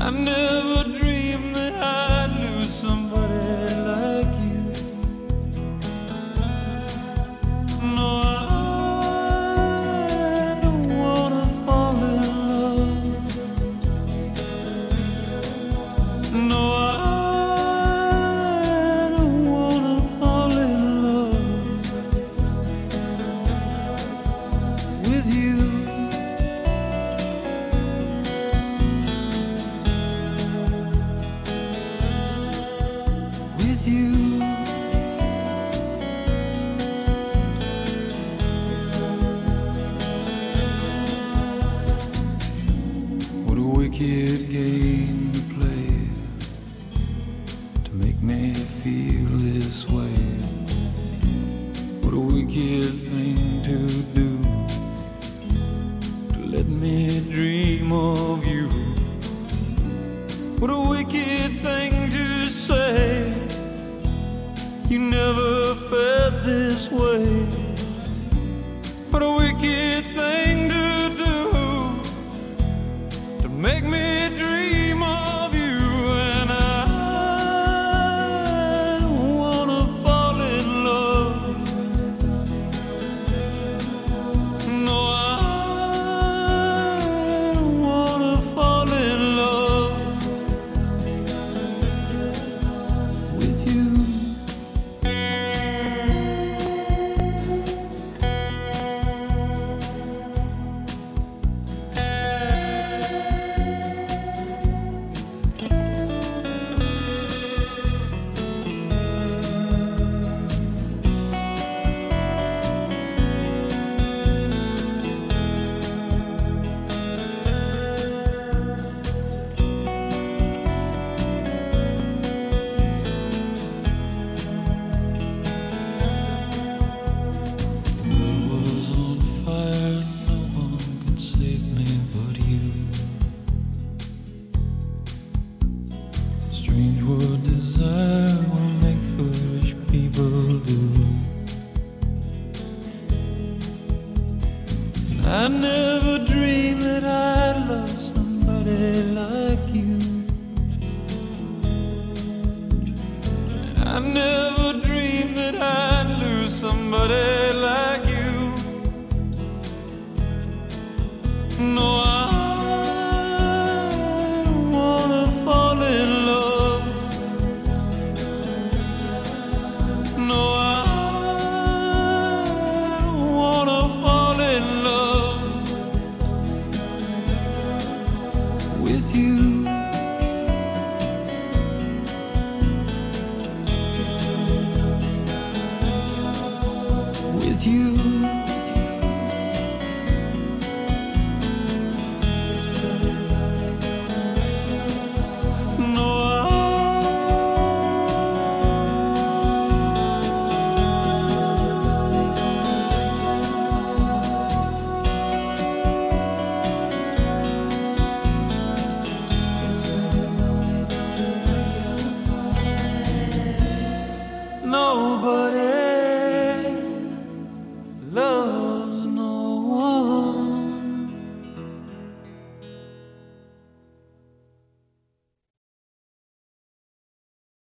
I never dreamed that I'd lose somebody like you. No, I don't wanna fall in love. No, I don't wanna fall in love with you. What a wicked game to play to make me feel this way. What a wicked thing to do to let me dream of you. What a wicked thing to say. You never felt this way. What a wicked thing to do to make me dream of you. And I don't wanna fall in love. No, I don't wanna fall in love with you. Strange what desire will make foolish people do. I never dreamed that I'd love somebody like you. I never dreamed that I'd lose somebody like you. No, I don't wanna fall in love. No, I don't wanna fall in love with you. With you. No, nobody